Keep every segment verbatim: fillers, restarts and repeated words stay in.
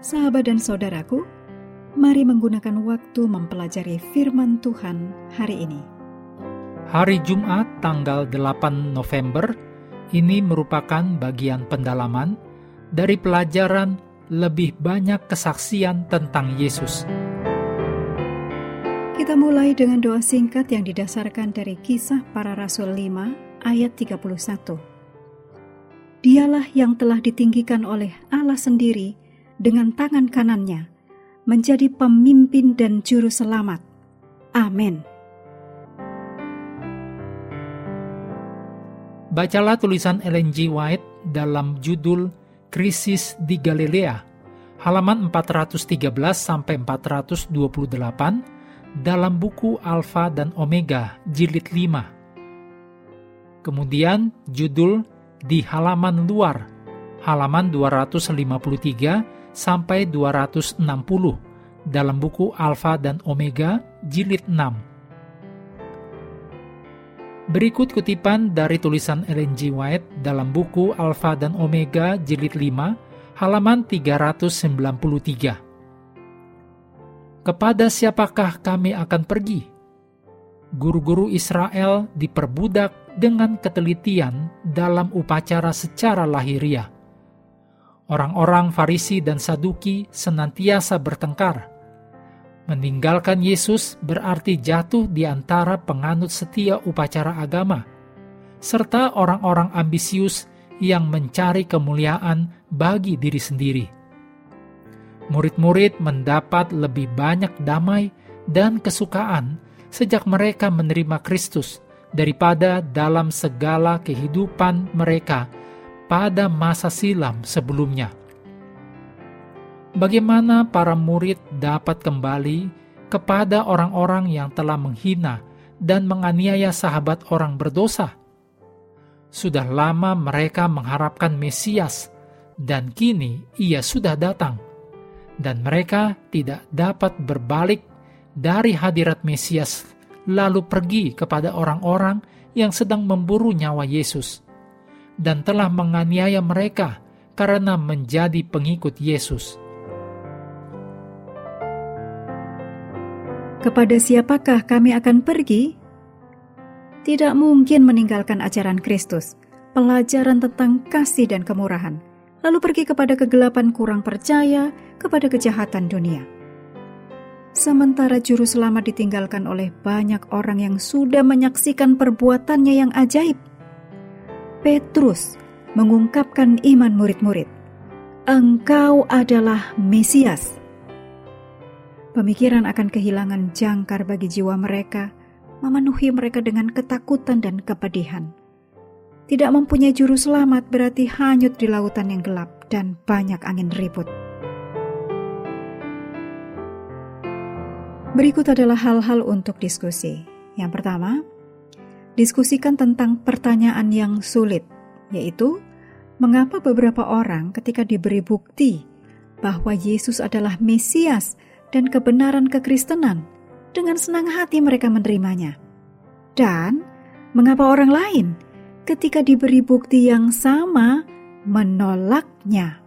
Sahabat dan saudaraku, mari menggunakan waktu mempelajari firman Tuhan hari ini. Hari Jumat tanggal delapan November ini merupakan bagian pendalaman dari pelajaran lebih banyak kesaksian tentang Yesus. Kita mulai dengan doa singkat yang didasarkan dari Kisah Para Rasul lima ayat tiga puluh satu. Dialah yang telah ditinggikan oleh Allah sendiri dengan tangan kanannya, menjadi pemimpin dan juru selamat. Amin. Bacalah tulisan Ellen G. White dalam judul Krisis di Galilea, halaman empat ratus tiga belas sampai empat ratus dua puluh delapan dalam buku Alfa dan Omega jilid lima. Kemudian judul di halaman luar, halaman dua ratus lima puluh tiga sampai dua ratus enam puluh dalam buku Alfa dan Omega jilid enam. Berikut kutipan dari tulisan Ellen G. White dalam buku Alfa dan Omega jilid lima, halaman tiga ratus sembilan puluh tiga. Kepada siapakah kami akan pergi? Guru-guru Israel diperbudak dengan ketelitian dalam upacara secara lahiriah. Orang-orang Farisi dan Saduki senantiasa bertengkar. Meninggalkan Yesus berarti jatuh di antara penganut setia upacara agama, serta orang-orang ambisius yang mencari kemuliaan bagi diri sendiri. Murid-murid mendapat lebih banyak damai dan kesukaan sejak mereka menerima Kristus daripada dalam segala kehidupan mereka pada masa silam sebelumnya. Bagaimana para murid dapat kembali kepada orang-orang yang telah menghina dan menganiaya sahabat orang berdosa? Sudah lama mereka mengharapkan Mesias, dan kini ia sudah datang, dan mereka tidak dapat berbalik dari hadirat Mesias lalu pergi kepada orang-orang yang sedang memburu nyawa Yesus dan telah menganiaya mereka karena menjadi pengikut Yesus. Kepada siapakah kami akan pergi? Tidak mungkin meninggalkan ajaran Kristus, pelajaran tentang kasih dan kemurahan, lalu pergi kepada kegelapan kurang percaya, kepada kejahatan dunia. Sementara juru selamat ditinggalkan oleh banyak orang yang sudah menyaksikan perbuatannya yang ajaib. Petrus mengungkapkan iman murid-murid. Engkau adalah Mesias. Pemikiran akan kehilangan jangkar bagi jiwa mereka memenuhi mereka dengan ketakutan dan kepedihan. Tidak mempunyai juru selamat berarti hanyut di lautan yang gelap dan banyak angin ribut. Berikut adalah hal-hal untuk diskusi. Yang pertama, diskusikan tentang pertanyaan yang sulit, yaitu mengapa beberapa orang ketika diberi bukti bahwa Yesus adalah Mesias dan kebenaran kekristenan, dengan senang hati mereka menerimanya. Dan mengapa orang lain ketika diberi bukti yang sama menolaknya.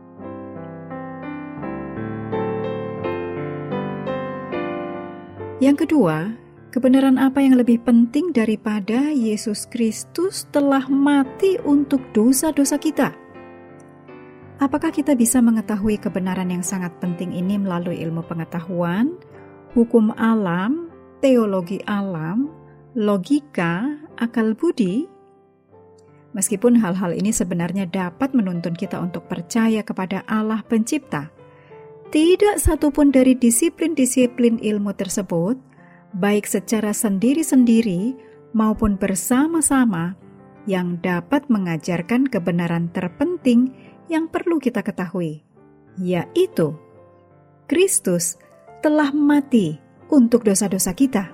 Yang kedua, kebenaran apa yang lebih penting daripada Yesus Kristus telah mati untuk dosa-dosa kita? Apakah kita bisa mengetahui kebenaran yang sangat penting ini melalui ilmu pengetahuan, hukum alam, teologi alam, logika, akal budi? Meskipun hal-hal ini sebenarnya dapat menuntun kita untuk percaya kepada Allah Pencipta, tidak satupun dari disiplin-disiplin ilmu tersebut, baik secara sendiri-sendiri maupun bersama-sama, yang dapat mengajarkan kebenaran terpenting yang perlu kita ketahui, yaitu Kristus telah mati untuk dosa-dosa kita.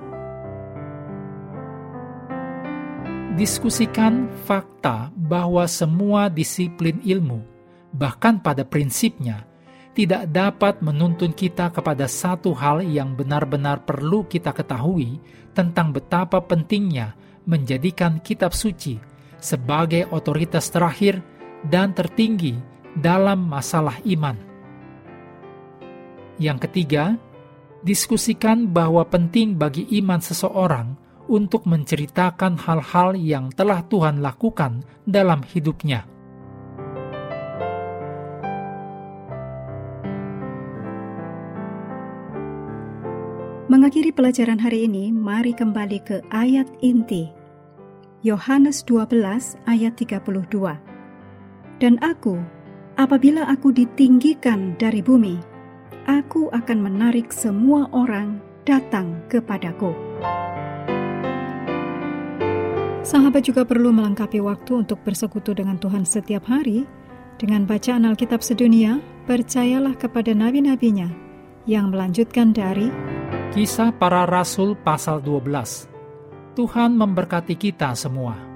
Diskusikan fakta bahwa semua disiplin ilmu, bahkan pada prinsipnya, tidak dapat menuntun kita kepada satu hal yang benar-benar perlu kita ketahui tentang betapa pentingnya menjadikan kitab suci sebagai otoritas terakhir dan tertinggi dalam masalah iman. Yang ketiga, diskusikan bahwa penting bagi iman seseorang untuk menceritakan hal-hal yang telah Tuhan lakukan dalam hidupnya. Mengakhiri pelajaran hari ini, mari kembali ke ayat inti. Yohanes dua belas ayat tiga puluh dua. Dan aku, apabila aku ditinggikan dari bumi, aku akan menarik semua orang datang kepadaku. Sahabat juga perlu melengkapi waktu untuk bersekutu dengan Tuhan setiap hari. Dengan bacaan Alkitab sedunia, percayalah kepada nabi-nabinya yang melanjutkan dari Kisah Para Rasul pasal dua belas. Tuhan memberkati kita semua.